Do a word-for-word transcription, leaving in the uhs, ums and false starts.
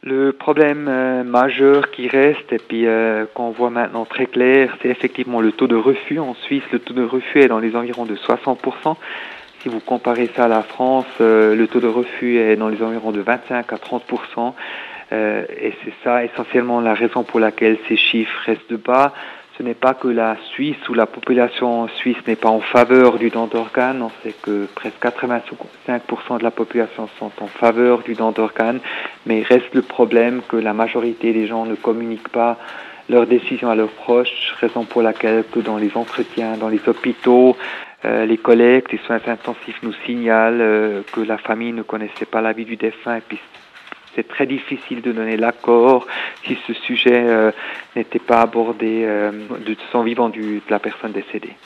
Le problème euh, majeur qui reste, et puis euh, qu'on voit maintenant très clair, c'est effectivement le taux de refus. En Suisse, le taux de refus est dans les environs de soixante pour cent. Si vous comparez ça à la France, euh, le taux de refus est dans les environs de vingt-cinq à trente pour cent. Euh, et c'est ça essentiellement la raison pour laquelle ces chiffres restent bas. Ce n'est pas que la Suisse ou la population suisse n'est pas en faveur du don d'organes. On sait que presque quatre-vingt-cinq pour cent de la population sont en faveur du don d'organes. Mais il reste le problème que la majorité des gens ne communiquent pas leurs décisions à leurs proches, raison pour laquelle que dans les entretiens, dans les hôpitaux, euh, les collègues, les soins intensifs nous signalent euh, que la famille ne connaissait pas la vie du défunt et puis c'est très difficile de donner l'accord si ce sujet euh, n'était pas abordé euh, de son vivant du, de la personne décédée.